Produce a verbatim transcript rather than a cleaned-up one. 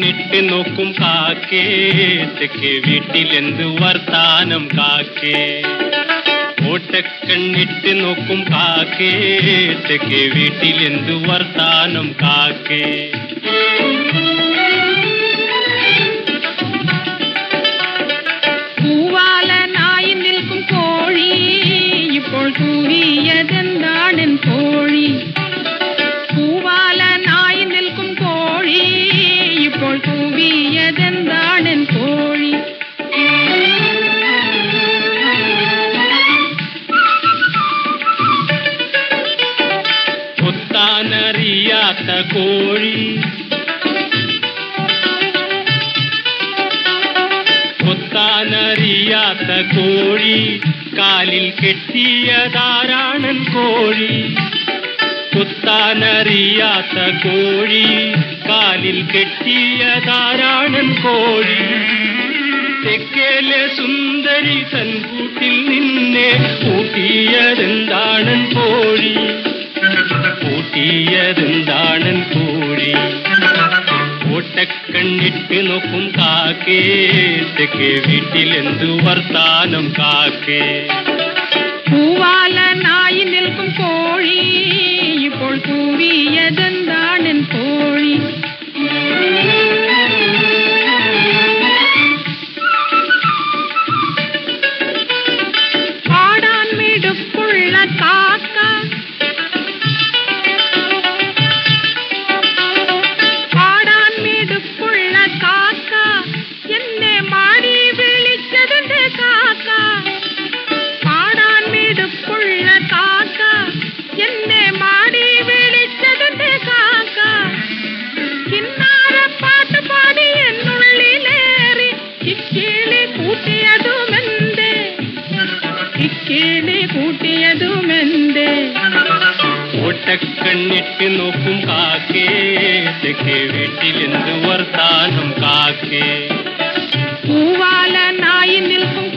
ഓട്ടക്കണ്ണിട്ട് നോക്കും കാക്കേ, തെക്കേ വീട്ടിലെന്ത് വർത്താനം കാക്കേ. ഓട്ടക്കണ്ണിട്ട് നോക്കും കാക്കേ, തെക്കേ വീട്ടിലെന്ത് വർത്താനം കാക്കേ. പൂവാലനായി നിൽക്കും കോഴി, ഇപ്പോൾ കൂവിയതെന്താണെൻ കോഴി. പൂവാലനായി നിൽക്കും കോഴി, ഇപ്പോൾ കൂവിയതെന്താണെൻ കോഴി. കൊത്താനറിയാത്ത കോഴി, കൊത്താനറിയാത്ത കോഴി, കാലിൽ കെട്ടിയതാരാണൻ കോഴി. കൊത്താനറിയാത്ത കോഴി, കാലിൽ കെട്ടിയതാരാണൻ കോഴി. തെക്കേലെ സുന്ദരി തൻ കൂട്ടിൽ നിന്നെ കൂട്ടിയതെന്താണൻ കോഴി, കൂട്ടിയതെന്താണൻ കോഴി. ഓട്ടക്കണ്ണിട്ട് നോക്കും കാക്കേ, തെക്കേ വീട്ടിലെന്തു വർത്താനം കാക്കേ. പൂവാലനായി നിൽക്കും കോഴി, ഇപ്പോൾ കൂവിയതെന്താണെൻ കോഴി. പാടാൻ മിടുക്കുള്ള കാക്ക, പാടാൻ മിടുക്കുള്ള കാക്ക, എന്നെ മാടി വിളിച്ചതിന്റെ കാക്ക. പാടാൻ മിടുക്കുള്ള കാക്ക, എന്നെ മാടി വിളിച്ചതിന്റെ കാക്ക. കിന്നാര പാട്ട് പാടി എന്നുള്ളിലേറി കിക്കിളി കൂട്ടിയതുമെന്തേ, കിക്കിളി കൂട്ടിയതുമെന്തേ. ഓട്ടക്കണ്ണിട്ട് നോക്കും കാക്കേ, തെക്കേ വീട്ടിലെന്ത് വർത്താനം കാക്കേ. പൂവാലനായി നിൽക്കും